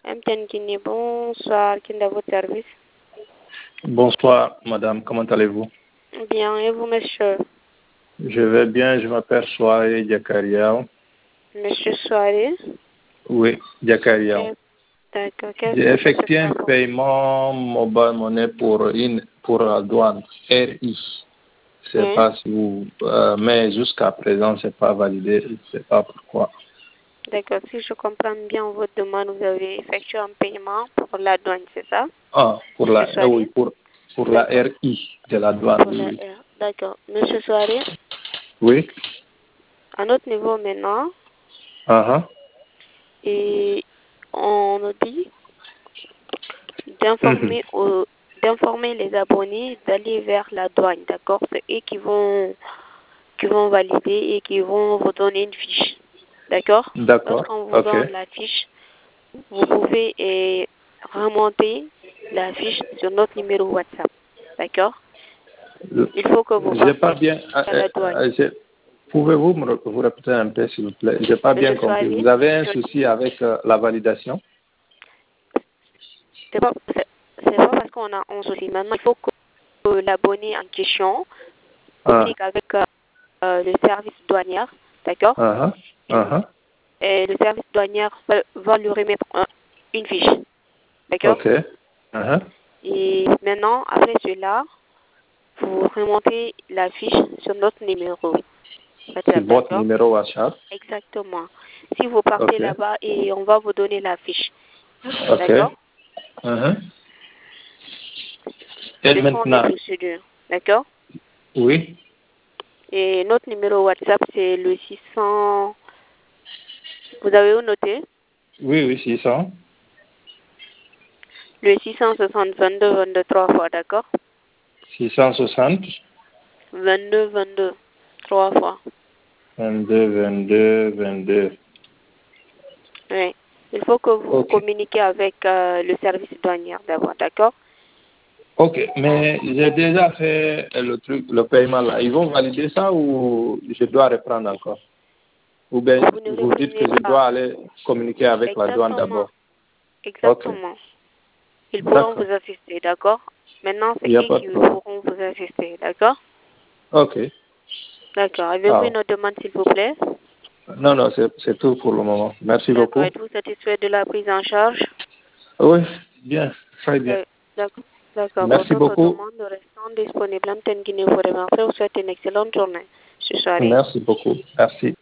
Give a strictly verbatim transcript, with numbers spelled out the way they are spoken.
M T N Guinée, bonsoir, qui est à votre service? Bonsoir, madame, comment allez-vous? Bien, et vous, monsieur? Je vais bien, je m'appelle Soare Diakaria. Monsieur Soare? Oui, Diakaria. D'accord, qu'est-ce J'ai que je peux effectué un faire pour paiement mobile monnaie pour, une, pour la douane, R I. Je ne sais Oui. pas si vous... euh, mais jusqu'à présent, ce n'est pas validé, je ne sais pas pourquoi. D'accord, si je comprends bien votre demande, vous avez effectué un paiement pour la douane, c'est ça? Ah, pour Monsieur la, eh Soare? oui, pour, pour la R I de la douane, Pour la oui. R. D'accord. Monsieur Soare, Oui. à notre niveau maintenant, Uh-huh. et on nous dit Mhm. d'informer aux- d'informer les abonnés d'aller vers la douane, d'accord? C'est eux qui vont qui vont valider et qui vont vous donner une fiche, d'accord? D'accord, Lorsqu'on vous ok. donne la fiche, vous pouvez eh, remonter la fiche sur notre numéro WhatsApp, d'accord? Il faut que vous J'ai pas partiez bien... euh, à euh, la douane. euh, j'ai- Pouvez-vous me re- vous répéter un peu, s'il vous plaît? Je n'ai pas bien Monsieur compris. Soare, Vous avez un souci avec euh, la validation? c'est pas, c'est c'est pas parce qu'on a un souci. Maintenant, il faut que que l'abonné en question Ah, communique avec euh, euh, le service douanier, d'accord? ah, ah, ah. Et le service douanier va, va lui remettre un- une fiche, d'accord? Ok. Ah, ah. Et maintenant, après cela, vous remontez la fiche sur notre numéro C'est WhatsApp, votre d'accord? numéro WhatsApp. Exactement. Si vous partez Ok. là-bas et on va vous donner la fiche, Ok. d'accord? Ah, ah. Et Ce sont les maintenant, procédures, d'accord? oui, Et notre numéro WhatsApp, c'est le six cents. Vous avez où noté? oui, oui, six cents. Le six cent soixante vingt-deux vingt-deux trois fois, d'accord? six cent soixante, vingt-deux vingt-deux trois fois. vingt-deux, vingt-deux, vingt-deux. Oui. Il faut que vous Ok. communiquiez avec euh, le service douanier d'abord, d'accord? Ok, mais j'ai déjà fait le truc, le paiement là. Ils vont valider ça ou je dois reprendre encore? Ou bien Vous ne vous dites que reprenez je pas. dois aller communiquer avec la douane Exactement. d'abord? Ok, Exactement. Ils pourront d'accord. vous assister, d'accord? Maintenant, Il c'est n'y a eux pas de qui problème. pourront vous assister, d'accord? Ok. D'accord. Avez-vous Ah. une autre demande, s'il vous plaît? Non, non, c'est c'est tout pour le moment. Merci D'accord. beaucoup. Êtes-vous satisfait de la prise en charge? Oui, bien, très bien. D'ac- D'accord. D'accord. Pour Merci d'autres beaucoup. demandes, restons disponibles. M T N Guinée vous remercie. Vous souhaite une excellente journée. Ce soir. Merci beaucoup. Merci.